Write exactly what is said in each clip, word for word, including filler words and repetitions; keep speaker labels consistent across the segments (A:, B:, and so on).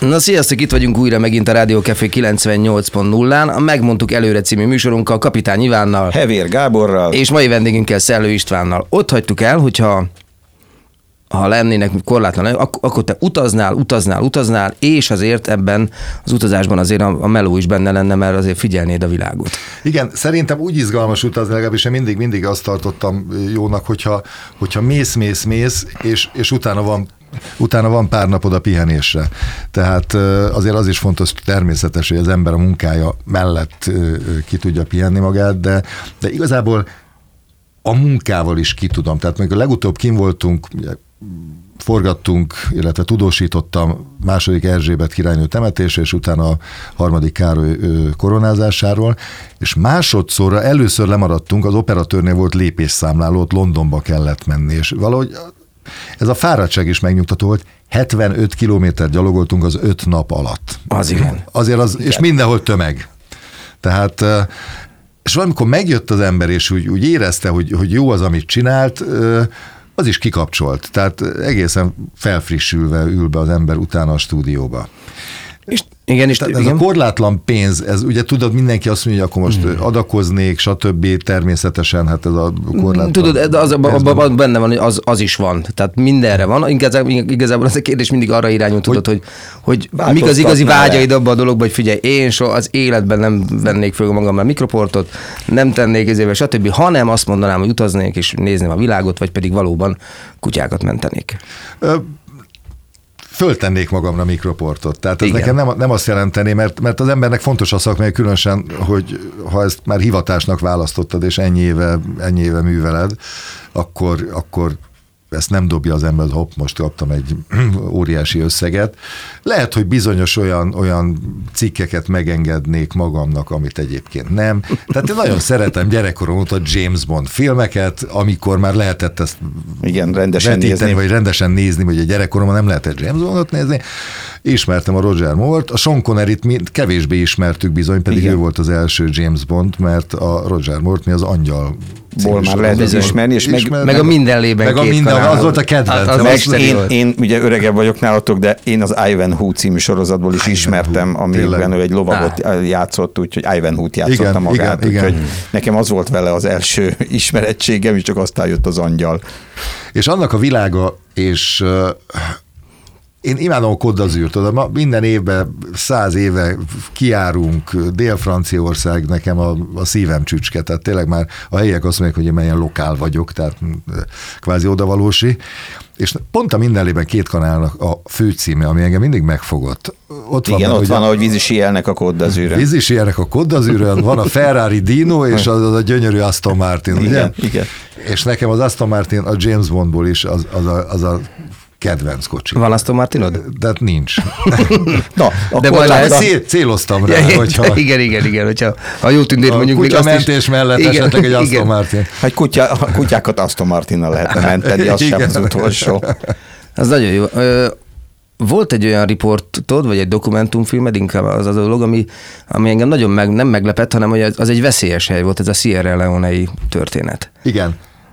A: Na sziasztok, itt vagyunk újra megint a Rádió Café kilencvennyolc pont nullán, a Megmondtuk Előre című műsorunkkal, Kapitány Ivánnal,
B: Hevér Gáborral,
A: és mai vendégünkkel Szellő Istvánnal. Ott hagytuk el, hogyha ha lennének korlátlan, ak- akkor te utaznál, utaznál, utaznál, és azért ebben az utazásban azért a, a meló is benne lenne, mert azért figyelnéd a világot.
C: Igen, szerintem úgy izgalmas utazni, legalábbis én mindig, mindig azt tartottam jónak, hogyha, hogyha mész, mész, mész, és, és utána van utána van pár napod a pihenésre. Tehát azért az is fontos, természetes, hogy az ember a munkája mellett ki tudja pihenni magát, de, de igazából a munkával is ki tudom. Tehát amikor legutóbb kim voltunk, forgattunk, illetve tudósítottam második Erzsébet királynő temetésre, és utána a harmadik Károly koronázásáról, és másodszorra először lemaradtunk, az operatőrnél volt lépésszámláló, ott Londonba kellett menni, és valahogy ez a fáradtság is megnyugtató volt, hetvenöt kilométert gyalogoltunk az öt nap alatt.
A: Az igen.
C: Azért az, és mindenhol tömeg. Tehát, és valamikor megjött az ember, és úgy, úgy érezte, hogy, hogy jó az, amit csinált, az is kikapcsolt. Tehát egészen felfrissülve ül be az ember utána a stúdióba.
A: És igen, és
C: ez
A: igen.
C: a korlátlan pénz, ez ugye tudod, mindenki azt mondja, hogy akkor most hmm. adakoznék, stb. Természetesen, hát ez a korlátlan
A: Tudod, az, abban benne van, hogy az, az is van. Tehát mindenre van. Igazából, igazából az a kérdés mindig arra irányul, tudod, hogy, hogy, hogy mik az igazi vágyaid abban a dologban, hogy figyelj, én soha az életben nem vennék föl magammal mikroportot, nem tennék ezével, stb., hanem azt mondanám, hogy utaznék és nézném a világot, vagy pedig valóban kutyákat mentenék. Ö,
C: Föltennék magamra mikroportot. Tehát ez Igen. nekem nem, nem azt jelenteni, mert, mert az embernek fontos a szakmai, különösen, hogy ha ezt már hivatásnak választottad, és ennyi éve, ennyi éve műveled, akkor, akkor ezt nem dobja az ember, hopp, most kaptam egy óriási összeget. Lehet, hogy bizonyos olyan, olyan cikkeket megengednék magamnak, amit egyébként nem. Tehát én nagyon szeretem gyerekkorom óta James Bond filmeket, amikor már lehetett ezt
B: Igen, rendesen nézni.
C: Vagy rendesen nézni, vagy a gyerekkoromban nem lehetett James Bondot nézni. Ismertem a Roger Moore-t, a Sean Conneryt kevésbé ismertük bizony, pedig Igen. ő volt az első James Bond, mert a Roger Moore-t mi az Angyal
B: Ból már lehet ez ismerni, és meg,
A: meg, meg a Mindenlében
C: meg a minden, az volt a kedvencem.
B: Hát, én, én ugye öregebb vagyok nálatok, de én az Ivanhoe című sorozatból is ismertem, amiben ő egy lovagot ah. játszott, úgyhogy Ivanhoe-t játszotta igen, magát. Igen, úgyhogy igen. Nekem az volt vele az első ismerettségem, és csak aztán jött az Angyal.
C: És annak a világa, és uh, én imádom a Côte d'Azur, ma minden évben, száz éve kiárunk, Dél-Franciaország nekem a, a szívem csücske, tehát tényleg már a helyiek azt mondják, hogy én ilyen lokál vagyok, tehát kvázi odavalósi, és pont a Mindenlében két kanálnak a főcíme, ami engem mindig megfogott. Ott
B: Igen,
C: van,
B: ott van,
C: a,
B: ahogy vízisíjelnek a Côte d'Azur-en.
C: Vízisíjelnek a Côte d'Azur-en, van a Ferrari Dino, és az, az a gyönyörű Aston Martin, ugye?
B: Igen, igen.
C: És nekem az Aston Martin a James Bondból is az, az a, az a kedvenc kocsi.
A: Van Aston Martinod?
C: De hát nincs.
B: Na,
C: de majd lehet, cél, céloztam rá,
A: ja,
C: hogyha...
A: Igen, igen, igen, hogyha a jó tündér mondjuk még azt is...
C: mentés mellett igen, esetleg egy Aston igen. Martin.
B: Hát kutya, a kutyákat Aston Martinnal lehetne menteni, az igen. sem az utolsó.
A: Az nagyon jó. Volt egy olyan riportod, vagy egy dokumentumfilmed, inkább az a dolog, ami, ami engem nagyon meg, nem meglepett, hanem hogy az egy veszélyes hely volt, ez a Sierra Leone-i történet.
C: Igen.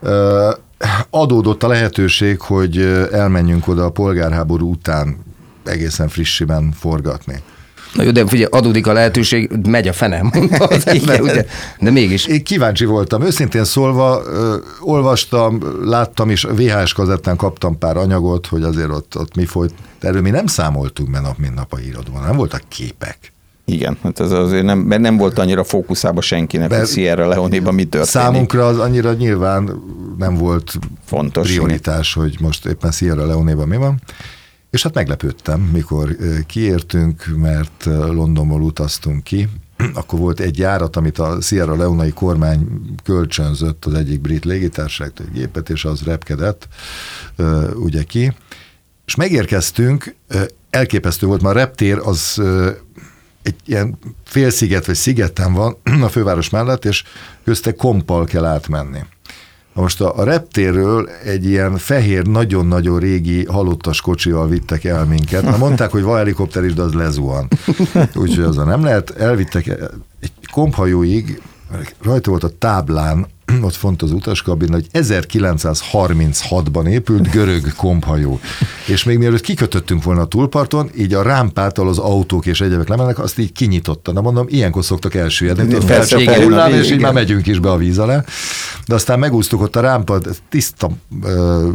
C: Adódott a lehetőség, hogy elmenjünk oda a polgárháború után egészen frissiben forgatni.
A: Na jó, de figyelj, adódik a lehetőség, megy a fene, mondta az ember, ugye? De mégis.
C: Én kíváncsi voltam. Őszintén szólva, ö, olvastam, láttam, és vé há es kazettán kaptam pár anyagot, hogy azért ott, ott mi folyt. De erről mi nem számoltunk be nap, mint nap a híradóban, nem voltak képek.
B: Igen, hát ez azért nem, mert nem volt annyira fókuszába senkinek, hogy Sierra Leone-ban mi történik.
C: Számunkra az annyira nyilván nem volt
B: fontos
C: prioritás, hogy most éppen Sierra Leone-ban mi van. És hát meglepődtem, mikor kiértünk, mert Londonból utaztunk ki, akkor volt egy járat, amit a Sierra Leone-i kormány kölcsönzött az egyik brit légitársaságtól egy gépet, és az repkedett ugye ki. És megérkeztünk, elképesztő volt, már a reptér az egy ilyen félsziget vagy szigeten van a főváros mellett, és közte kompal kell átmenni. Most a, a reptérről egy ilyen fehér, nagyon-nagyon régi halottas kocsival vittek el minket. Na, mondták, hogy van helikopter is, de az lezuhan. Úgyhogy azon nem lehet. Elvittek egy komphajóig, rajta volt a táblán ott font az utaskabin, hogy ezerkilencszázharminchatban épült görög komphajó. És még mielőtt kikötöttünk volna a túlparton, így a rámpától az autók és egyebek lemennek, azt így kinyitotta. Na mondom, ilyenkor szoktak elsüllyedni. Felcsap a hullám, és így már megyünk is be a víz alá. De aztán megúsztuk ott a rámpát, tiszta ö,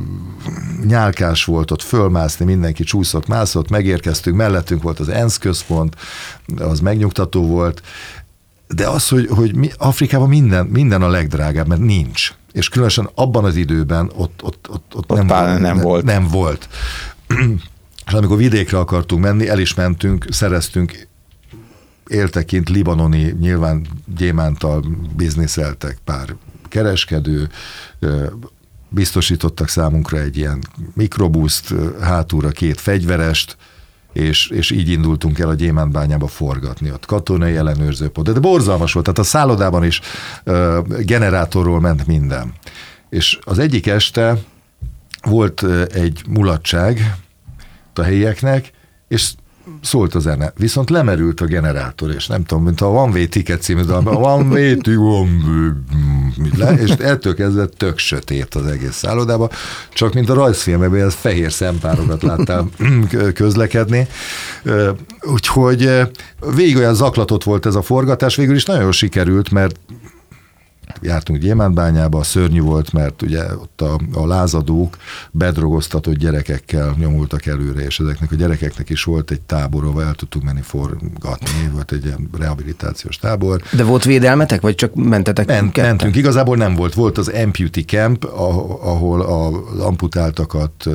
C: nyálkás volt ott, fölmászni, mindenki csúszott, mászott, megérkeztünk, mellettünk volt az ENSZ központ, az megnyugtató volt. De az, hogy, hogy mi, Afrikában minden, minden a legdrágább, mert nincs. És különösen abban az időben ott, ott, ott, ott,
B: ott
C: nem,
B: volt, nem volt.
C: Nem volt. És amikor vidékre akartunk menni, el is mentünk, szereztünk éltekint libanoni, nyilván gyémántal bizniszeltek pár kereskedő, biztosítottak számunkra egy ilyen mikrobuszt, hátulra két fegyverest, És, és így indultunk el a gyémántbányába forgatni, ott katonai ellenőrzőpont. De borzalmas volt, tehát a szállodában is uh, generátorról ment minden. És az egyik este volt uh, egy mulatság a helyieknek, és szólt a zene, viszont lemerült a generátor, és nem tudom, mint a One Way Ticket című dalban, a One Way to One Way, és ettől kezdve tök sötét az egész szállodában, csak mint a rajzfilmekben, ez fehér szempárokat láttál közlekedni. Úgyhogy végig olyan zaklatott volt ez a forgatás, végül is nagyon jól sikerült, mert jártunk Gyémántbányába, szörnyű volt, mert ugye ott a, a lázadók bedrogoztatott gyerekekkel nyomultak előre, és ezeknek a gyerekeknek is volt egy tábor, ahol el tudtuk menni forgatni, volt egy ilyen rehabilitációs tábor.
A: De volt védelmetek, vagy csak mentetek?
C: Ment, mentünk, igazából nem volt. Volt az Amputee Camp, ahol az amputáltakat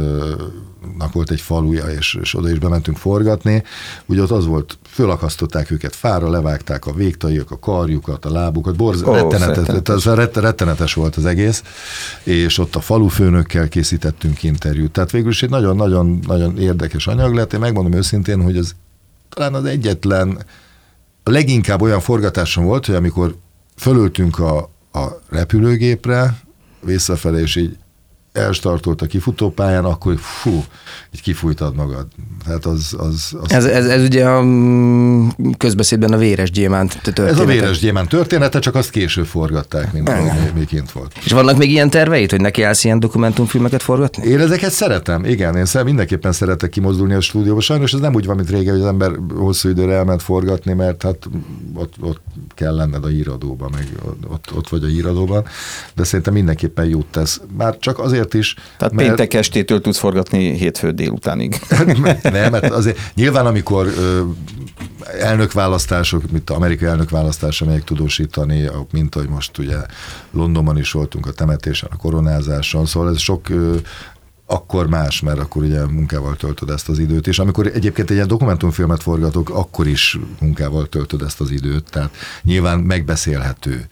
C: volt egy faluja, és, és oda is bementünk forgatni. Ugye ott az volt, fölakasztották őket fára, levágták a végtaiak, a karjukat, a lábukat, borz, oh, rettenetes, rettenetes volt az egész, és ott a falufőnökkel készítettünk interjút. Tehát végül is egy nagyon-nagyon érdekes anyag lett. Én megmondom őszintén, hogy az talán az egyetlen, a leginkább olyan forgatásom volt, hogy amikor fölöltünk a, a repülőgépre, visszafelé, és így elstartolt a kifutópályán, akkor fú, így kifújtad magad. Tehát az, az, az
A: ez, ez, ez ugye a közbeszédben a véres gyémánt története.
C: Ez a véres gyémánt története, csak azt később forgatták, mint ahogy még kint volt.
A: És vannak még ilyen terveid, hogy neki állsz ilyen dokumentumfilmeket forgatni?
C: Én ezeket szeretem, igen. Én mindenképpen szeretek kimozdulni a stúdióba. Sajnos ez nem úgy van, mint régen, hogy az ember hosszú időre elment forgatni, mert hát ott, ott kell lenned a híradóban, meg ott, ott vagy a híradóban, de szerintem mindenképpen jót tesz. Már csak azért is.
B: Tehát mert... péntek estétől tudsz forgatni hétfő délutánig.
C: Nem, mert azért nyilván, amikor ö, elnökválasztások, mint az amerikai elnökválasztásra megyek tudósítani, mint ahogy most ugye Londonban is voltunk a temetésen, a koronázáson, szóval ez sok ö, akkor más, mert akkor ugye munkával töltöd ezt az időt, és amikor egyébként egy ilyen dokumentumfilmet forgatok, akkor is munkával töltöd ezt az időt, tehát nyilván megbeszélhető.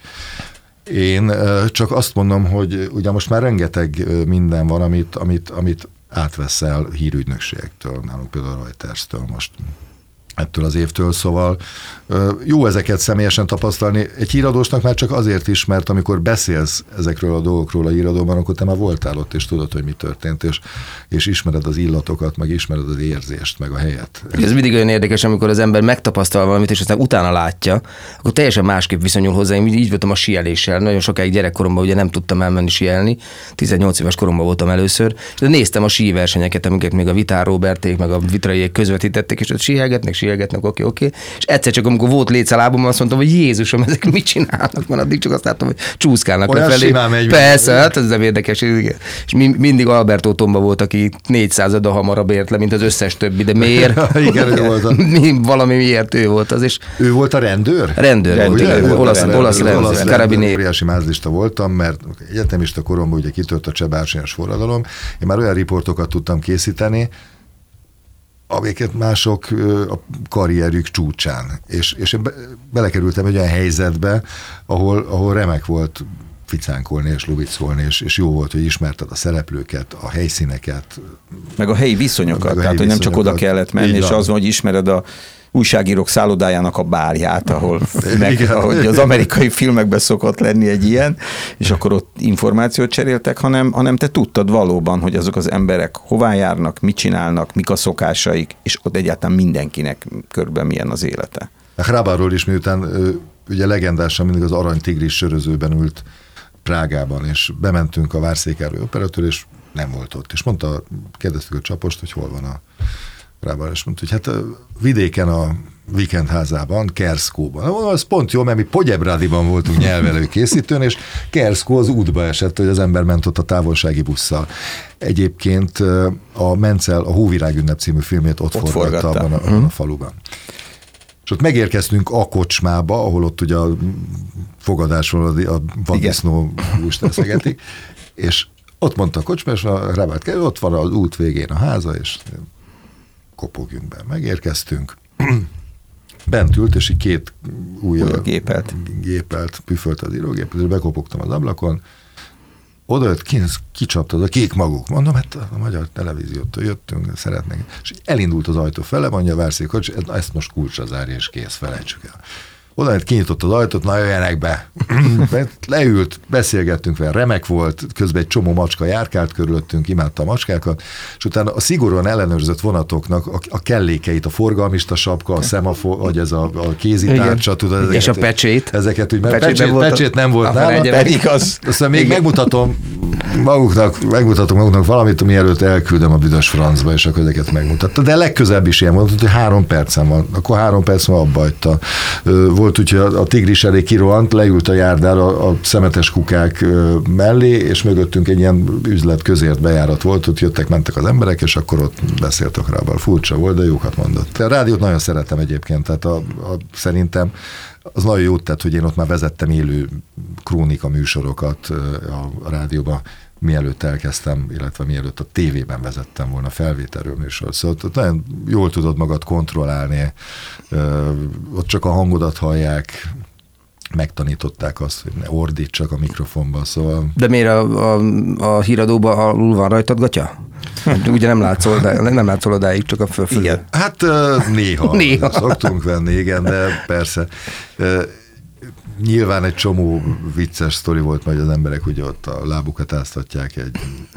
C: Én csak azt mondom, hogy ugye most már rengeteg minden van, amit, amit, amit átveszel hírügynökségektől, nálunk például a Reuters-től most ettől az évtől, szóval jó ezeket személyesen tapasztalni. Egy híradósnak már csak azért is, mert amikor beszélsz ezekről a dolgokról a híradóban, akkor te már voltál ott, és tudod, hogy mi történt, és, és ismered az illatokat, meg ismered az érzést, meg a helyet.
A: Ez mindig olyan érdekes, amikor az ember megtapasztal valamit, és aztán utána látja, akkor teljesen másképp viszonyul hozzá. Én így voltam a síeléssel. Nagyon sokáig gyerekkoromban ugye nem tudtam elmenni síelni. tizennyolc éves koromban voltam először, de néztem a síversenyeket, amiket még a Vitár Róberték, meg a Vitraiék közvetítettek, és ott síelgetnek, síelgetnek, oké, oké. És egyszer csak amikor volt léc a lábomon, azt mondtam, hogy Jézusom, ezek mit csinálnak, mert addig csak azt láttam, hogy csúszkálnak lefelé. Persze, hát ez nem érdekes. Igen. És mi, mindig Alberto Tomba volt, aki négyszázaddal hamarabb ért le, mint az összes többi, de miért?
C: Igen, ő volt.
A: Valami miért ő volt az is.
C: Ő volt a rendőr?
A: Rendőr, rendőr, rendőr volt, olasz, rendőr, olasz, rendőr, olasz
C: rendőr. Óriási mázlista voltam, mert egyetemista koromban ugye kitört a csehbársonyos forradalom, én már olyan riportokat tudtam készíteni, amiket mások a karrierjük csúcsán. És, és én be, belekerültem egy olyan helyzetbe, ahol, ahol remek volt ficánkolni és lubickolni, és, és jó volt, hogy ismerted a szereplőket, a helyszíneket.
B: Meg a helyi viszonyokat, a helyi tehát hogy nem csak oda kellett menni, és az van, hogy ismered a újságírók szállodájának a bárját, ahol meg, ahogy az amerikai filmekben szokott lenni egy ilyen, és akkor ott információt cseréltek, hanem, hanem te tudtad valóban, hogy azok az emberek hová járnak, mit csinálnak, mik a szokásaik, és ott egyáltalán mindenkinek körben milyen az élete.
C: A Hrábáról is, miután ugye legendásan mindig az aranytigris sörözőben ült Prágában, és bementünk a Várszékároly operatőr, és nem volt ott. És mondta, kérdeztük a Csapost, hogy hol van a Prágában, és mondta, hogy hát a vidéken a Vikendházában, Kerszkóban. Az pont jó, mert mi Pogyebrádiban voltunk nyelvelő készítőn, és Kerszkó az útba esett, hogy az ember ment ott a távolsági busszal. Egyébként a Mencel a Hóvirágünnep című filmét ott, ott forgatta abban a, hmm. a faluban. És ott megérkeztünk a kocsmába, ahol ott ugye a fogadásról a vaddisznó húst eszegetik, és ott mondta a kocsma, és a Rábát kell, ott van az út végén a háza, és kopogjunk be. Megérkeztünk. Bent ült, és így két újjal
B: gépelt,
C: gépelt püfölt az írógépet, és bekopogtam az ablakon. Oda jött, ki, kicsaptad a kék maguk. Mondom, hát a magyar televíziótól jöttünk, szeretnénk. És elindult az ajtó fele, mondja a Várszék, hogy ezt most kulcsra zárja, és kész, felejtsük el. Oda jött, kinyitott az ajtót, na jöjjenek be. Leült, beszélgettünk vele, remek volt, közben egy csomó macska járkált körülöttünk, imádta a macskákat, és utána a szigorúan ellenőrzött vonatoknak a, a kellékeit, a forgalmista sapka, a szemafor, vagy ez a, a kézitárcsa, tudod, ezeket,
A: és a pecsét.
C: Ezeket úgy, mert pecsét, pecsét, pecsét nem volt nála.
B: Pedig az.
C: Aztán még megmutatom maguknak, megmutatom maguknak valamit, mielőtt elküldöm a büdös francba, és akkor ezeket megmutatta. De legközebb is ilyen volt, hogy három percen van, akkor három perc van abba hagyta. Volt úgy, hogy a tigris elé kirohant, leült a járdára a szemetes kukák mellé, és mögöttünk egy ilyen üzlet közért bejárat volt, ott jöttek, mentek az emberek, és akkor ott beszéltek rá. Furcsa volt, de jókat mondott. A rádiót nagyon szeretem egyébként, tehát a, a, szerintem az nagyon jót tett, hogy én ott már vezettem élő krónika műsorokat a rádióban, mielőtt elkezdtem, illetve mielőtt a tévében vezettem volna felvételről műsor. Szóval ott nagyon jól tudod magad kontrollálni, ott csak a hangodat hallják, megtanították azt, hogy ne ordítsak a mikrofonba, szóval...
A: De miért a, a, a híradóban alul van rajtad gatya? Ugye nem látszol, odáig, nem látszol odáig, csak a fölfölé.
C: Igen. Hát néha, néha. Szoktunk venni, igen, de persze. Nyilván egy csomó vicces sztori volt, majd az emberek ugye ott a lábukat áztatják egy,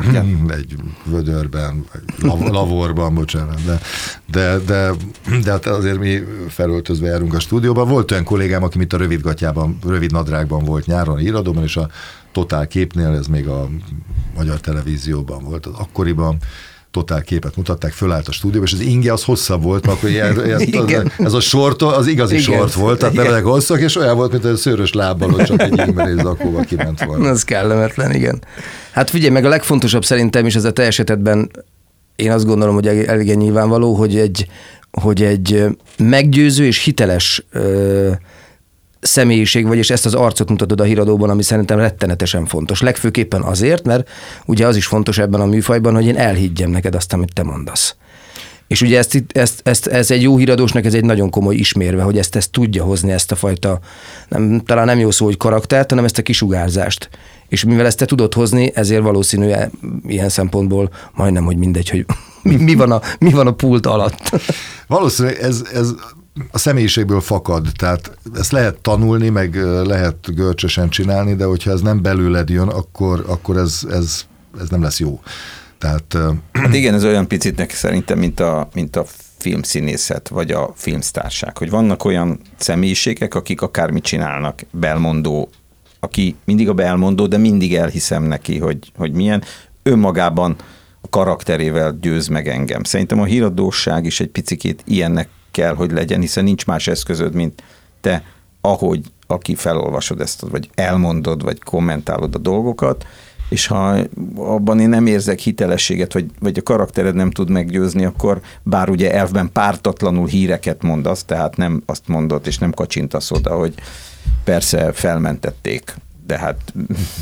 C: egy vödörben, lav, lavorban, bocsánat, de, de, de, de hát azért mi felöltözve járunk a stúdióban. Volt olyan kollégám, aki mit a rövidgatjában, rövid nadrágban volt nyáron irodóban, és a Totál Képnél, ez még a magyar televízióban volt, az akkoriban Totál Képet mutatták, fölállt a stúdióba, és az inge az hosszabb volt, mert hogy ez, ez a sort, az igazi igen. sort volt, tehát nem ezek hosszak, és olyan volt, mint egy szőrös lábbal, hogy csak egy ingmerész zakóval kiment volna.
A: Ez kellemetlen, igen. Hát figyelj, meg a legfontosabb szerintem is ez a te esetedben, én azt gondolom, hogy elég nyilvánvaló, hogy egy, hogy egy meggyőző és hiteles ö, személyiség vagy, és ezt az arcot mutatod a híradóban, ami szerintem rettenetesen fontos. Legfőképpen azért, mert ugye az is fontos ebben a műfajban, hogy én elhiggyem neked azt, amit te mondasz. És ugye ezt, ezt, ezt, ez egy jó híradósnak, ez egy nagyon komoly ismérve, hogy ezt, ezt tudja hozni, ezt a fajta, nem, talán nem jó szó, hogy karaktert, hanem ezt a kisugárzást. És mivel ezt te tudod hozni, ezért valószínű ilyen szempontból majdnem, hogy mindegy, hogy mi, mi, van, a, mi van a pult alatt.
C: Valószínűleg ez, ez a személyiségből fakad, tehát ezt lehet tanulni, meg lehet görcsösen csinálni, de hogyha ez nem belőled jön, akkor, akkor ez, ez, ez nem lesz jó. Tehát,
B: hát igen, ez olyan picit szerintem, mint a, mint a filmszínészet, vagy a filmsztárság, hogy vannak olyan személyiségek, akik akármit csinálnak, belmondó, aki mindig a belmondó, de mindig elhiszem neki, hogy, hogy milyen önmagában a karakterével győz meg engem. Szerintem a híradóság is egy picikét ilyennek kell, hogy legyen, hiszen nincs más eszközöd, mint te, ahogy aki felolvasod ezt, vagy elmondod, vagy kommentálod a dolgokat, és ha abban én nem érzek hitelességet, vagy, vagy a karaktered nem tud meggyőzni, akkor bár ugye elfben pártatlanul híreket mondasz, tehát nem azt mondod, és nem kacsintasz oda, hogy persze felmentették, de hát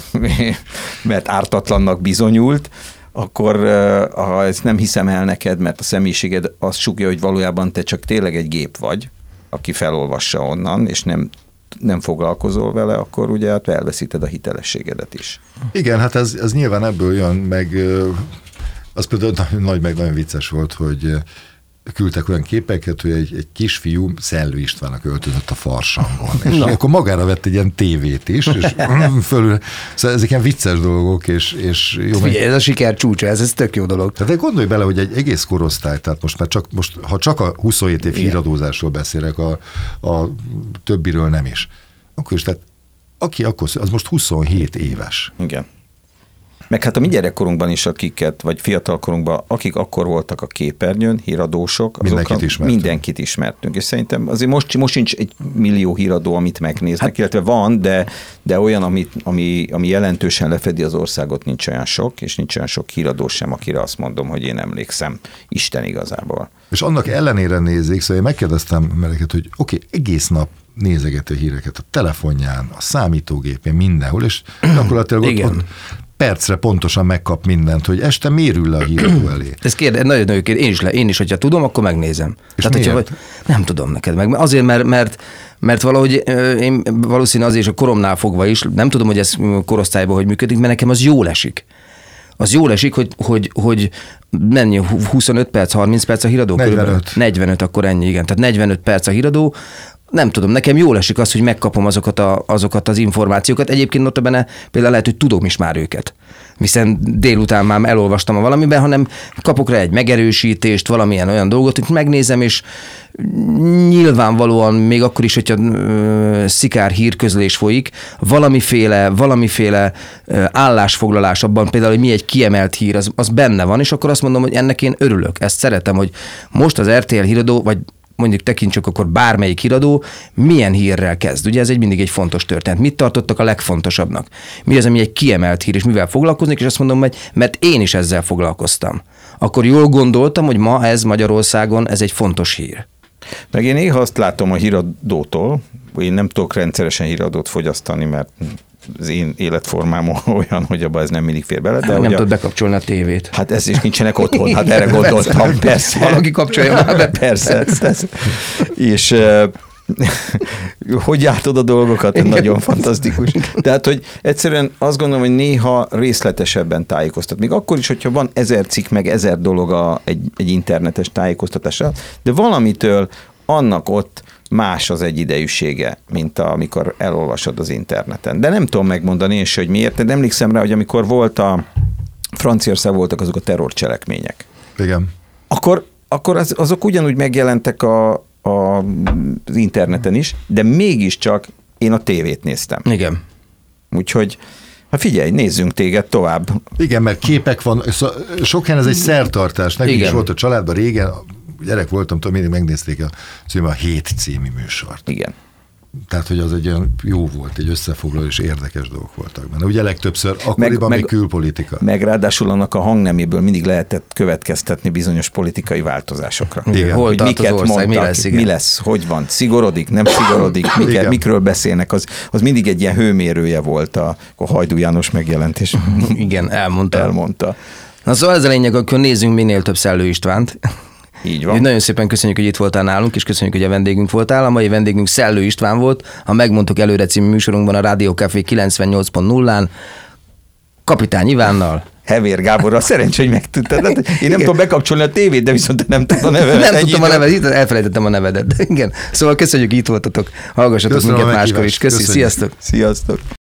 B: mert ártatlannak bizonyult, akkor ha ezt nem hiszem el neked, mert a személyiséged azt sugja, hogy valójában te csak tényleg egy gép vagy, aki felolvassa onnan, és nem, nem foglalkozol vele, akkor ugye hát elveszíted a hitelességedet is.
C: Igen, hát ez, ez nyilván ebből jön, meg az például nagy, meg nagyon vicces volt, hogy küldtek olyan képeket, hogy egy, egy kisfiú Szellő Istvánnak öltözött a Farsangon. És no. akkor magára vett egy ilyen tévét is, és fölül, szóval ezek ilyen vicces dolgok, és, és jó.
A: Figyelj, meg... ez a siker csúcsa, ez, ez tök jó dolog.
C: Tehát gondolj bele, hogy egy egész korosztály, tehát most már csak, most, ha csak a huszonhét év híradózásról beszélek, a, a többiről nem is, akkor is, tehát aki akkor, az most huszonhét éves.
B: Igen. Meg hát a mi gyerekkorunkban is, akiket, vagy fiatalkorunkban, akik akkor voltak a képernyőn, híradósok,
C: mindenkit ismertünk.
B: Mindenkit ismertünk. És szerintem azért most, most sincs egy millió híradó, amit megnéznek, hát, illetve van, de, de olyan, amit, ami, ami jelentősen lefedi az országot, nincs olyan sok, és nincs olyan sok híradó sem, akire azt mondom, hogy én emlékszem. Isten igazából.
C: És annak ellenére nézik, szóval én megkérdeztem Meleket, hogy oké, okay, egész nap nézegeti a híreket a telefonján, a számítógépén, mindenhol, és gyakorlatilag ott, ott percre pontosan megkap mindent, hogy este mérül le a híradó elé.
A: Ez kérde, nagyon nagyon kérde, én is, le, én is, hogyha tudom, akkor megnézem.
C: És Tehát, miért?
A: Hogyha, nem tudom neked meg. Azért, mert, mert, mert valahogy én valószínűleg azért, a koromnál fogva is, nem tudom, hogy ez korosztályban hogy működik, mert nekem az jól esik. Az jól esik, hogy, hogy, hogy mennyi, huszonöt perc, harminc perc a híradó?
C: negyvenöt.
A: negyvenöt, akkor ennyi, igen. Tehát negyvenöt perc a híradó. Nem tudom, nekem jól esik az, hogy megkapom azokat, a, azokat az információkat. Egyébként notabene például lehet, hogy tudom is már őket. Hiszen délután már elolvastam a valamiben, hanem kapok rá egy megerősítést, valamilyen olyan dolgot, hogy megnézem, és nyilvánvalóan még akkor is, hogyha ö, szikár hírközlés folyik, valamiféle, valamiféle ö, állásfoglalás abban például, hogy mi egy kiemelt hír, az, az benne van, és akkor azt mondom, hogy ennek én örülök. Ezt szeretem, hogy most az er té el híradó, vagy mondjuk tekintsük akkor bármelyik híradó, milyen hírrel kezd. Ugye ez egy mindig egy fontos történet. Mit tartottak a legfontosabbnak? Mi az, ami egy kiemelt hír, és mivel foglalkoznék, és azt mondom, hogy mert én is ezzel foglalkoztam. Akkor jól gondoltam, hogy ma ez Magyarországon, ez egy fontos hír.
B: Meg én néha azt látom a híradótól, én nem tudok rendszeresen híradót fogyasztani, mert az én életformám olyan, hogy abban ez nem mindig fér bele. De
A: hát, nem
B: ugye,
A: tudod bekapcsolni a tévét.
B: Hát ez is nincsenek otthon, hát erre gondoltam, persze.
A: Valaki kapcsolja már be.
B: Persze. És hogy látod a dolgokat, igen. Nagyon fantasztikus. Tehát, hogy egyszerűen azt gondolom, hogy néha részletesebben tájékoztat. Még akkor is, hogyha van ezer cikk, meg ezer dolog a, egy, egy internetes tájékoztatásra, de valamitől annak ott más az egyidejűsége, mint amikor elolvasod az interneten. De nem tudom megmondani és hogy miért, de emlékszem rá, hogy amikor volt a Franciaország voltak azok a terrorcselekmények.
C: Igen.
B: Akkor, akkor az, azok ugyanúgy megjelentek a, a, az interneten is, de mégiscsak én a tévét néztem.
A: Igen.
B: Úgyhogy hát figyelj, nézzünk téged tovább.
C: Igen, mert képek van, sok helyen ez egy szertartás. Nekünk is volt a családban régen, gyerek voltam, tudom, mindig megnézték a, a Hét című műsort.
B: Igen.
C: Tehát, hogy az egy olyan jó volt, egy összefoglaló és érdekes dolgok voltak benne. Ugye legtöbbször akkoriban meg, még külpolitika.
B: Meg ráadásul annak a hangneméből mindig lehetett következtetni bizonyos politikai változásokra.
A: Igen. Hol
B: hogy miket
A: ország,
B: mondtak,
A: mi lesz,
B: mi lesz, hogy van, szigorodik, nem szigorodik, miket, mikről beszélnek, az, az mindig egy ilyen hőmérője volt, a, a Hajdú János megjelentés.
A: Igen, elmondta.
B: elmondta.
A: Na szóval ez a lényeg, akkor nézzünk minél több Szellő Istvánt.
B: Így van.
A: Én nagyon szépen köszönjük, hogy itt voltál nálunk, és köszönjük, hogy a vendégünk voltál. A mai vendégünk Szellő István volt, ha megmondtuk előre című műsorunkban a Rádió Café kilencvennyolc pont nullán, Kapitány Ivánnal.
B: Hevér Gáborral, szerencsé, hogy megtudtad. Én nem igen. tudom bekapcsolni a tévét, de viszont nem tudtam a nevedet.
A: Nem tudtam a nevedet, elfelejtettem a nevedet. Igen. Szóval köszönjük, itt voltatok. Hallgassatok minket máskor is. Köszi, sziasztok.
B: Sziasztok.